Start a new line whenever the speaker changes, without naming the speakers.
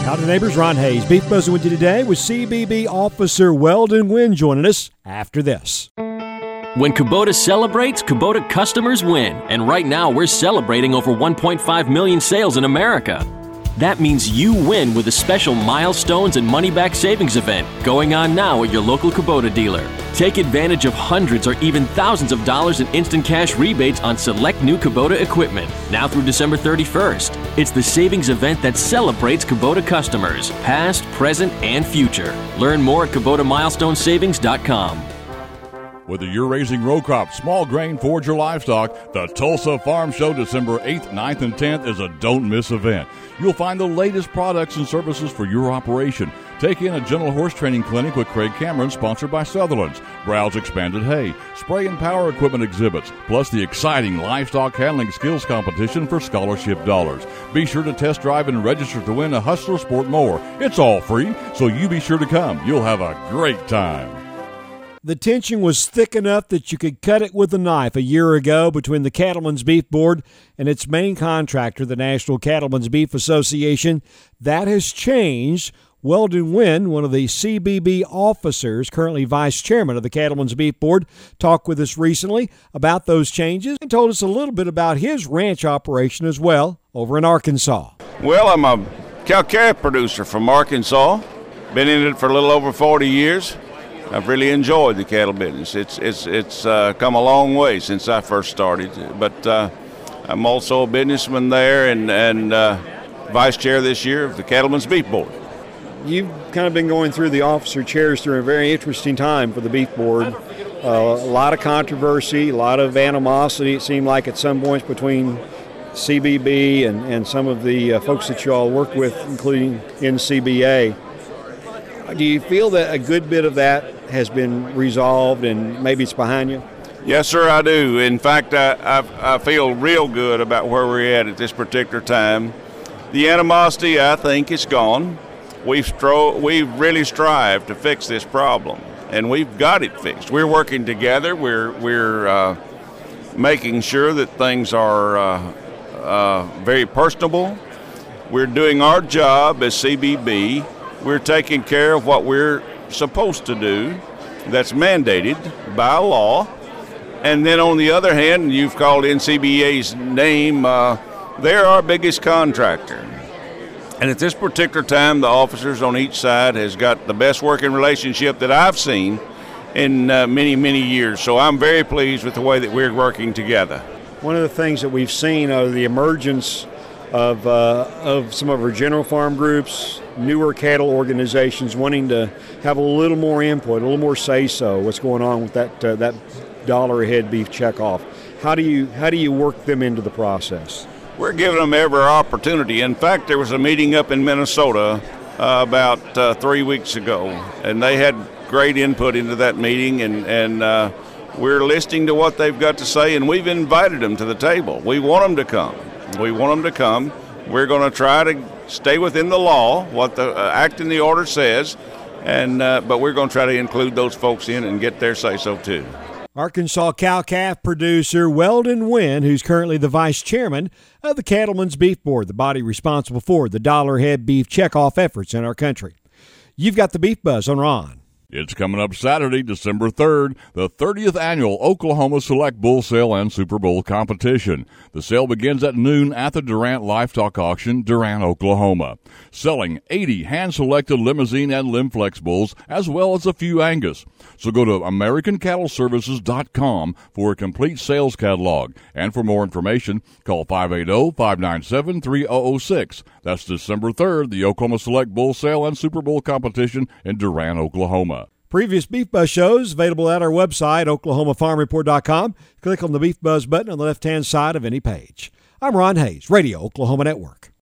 Howdy neighbors, Ron Hayes. Beef Buzzing with you today with CBB Officer Weldon Wynn joining us after this.
When Kubota celebrates, Kubota customers win. And right now, we're celebrating over 1.5 million sales in America. That means you win with a special milestones and money-back savings event going on now at your local Kubota dealer. Take advantage of hundreds or even thousands of dollars in instant cash rebates on select new Kubota equipment, now through December 31st. It's the savings event that celebrates Kubota customers, past, present, and future. Learn more at KubotaMilestoneSavings.com.
Whether you're raising row crop, small grain, forage, or livestock, the Tulsa Farm Show December 8th, 9th, and 10th is a don't-miss event. You'll find the latest products and services for your operation. Take in a gentle horse training clinic with Craig Cameron, sponsored by Sutherland's. Browse expanded hay, spray and power equipment exhibits, plus the exciting livestock handling skills competition for scholarship dollars. Be sure to test drive and register to win a Hustler Sport mower. It's all free, so you be sure to come. You'll have a great time.
The tension was thick enough that you could cut it with a knife a year ago between the Cattlemen's Beef Board and its main contractor, the National Cattlemen's Beef Association. That has changed. Weldon Wynn, one of the CBB officers, currently vice chairman of the Cattlemen's Beef Board, talked with us recently about those changes and told us a little bit about his ranch operation as well over in Arkansas.
Well, I'm a cow-calf producer from Arkansas. Been in it for a little over 40 years. I've really enjoyed the cattle business. It's come a long way since I first started. But I'm also a businessman there and vice chair this year of the Cattlemen's Beef Board.
You've kind of been going through the officer chairs through a very interesting time for the Beef Board. A lot of controversy, a lot of animosity, it seemed like at some points between CBB and some of the folks that you all work with, including NCBA. Do you feel that a good bit of that has been resolved and maybe it's behind you?
Yes, sir, I do. In fact, I feel real good about where we're at this particular time. The animosity, I think, is gone. We've really strived to fix this problem, and we've got it fixed. We're working together. We're making sure that things are very personable. We're doing our job as CBB. We're taking care of what we're supposed to do. That's mandated by law. And then on the other hand, you've called NCBA's name, they're our biggest contractor. And at this particular time, the officers on each side has got the best working relationship that I've seen in many, many years. So I'm very pleased with the way that we're working together.
One of the things that we've seen are the emergence of some of our general farm groups, newer cattle organizations wanting to have a little more input, a little more say-so. What's going on with that dollar a head beef checkoff? How do you work them into the process?
We're giving them every opportunity. In fact, there was a meeting up in Minnesota about 3 weeks ago, and they had great input into that meeting, and we're listening to what they've got to say, and we've invited them to the table. We want them to come. We're going to try to stay within the law, what the act and the order says, but we're going to try to include those folks in and get their say-so too.
Arkansas cow-calf producer Weldon Wynn, who's currently the vice chairman of the Cattlemen's Beef Board, the body responsible for the dollar head beef checkoff efforts in our country. You've got the Beef Buzz on Ron.
It's coming up Saturday, December 3rd, the 30th annual Oklahoma Select Bull Sale and Super Bowl competition. The sale begins at noon at the Durant Livestock Auction, Durant, Oklahoma. Selling 80 hand-selected limousine and Limflex bulls, as well as a few Angus. So go to AmericanCattleServices.com for a complete sales catalog. And for more information, call 580-597-3006. That's December 3rd, the Oklahoma Select Bull Sale and Super Bowl competition in Durant, Oklahoma.
Previous Beef Buzz shows available at our website, OklahomaFarmReport.com. Click on the Beef Buzz button on the left-hand side of any page. I'm Ron Hayes, Radio Oklahoma Network.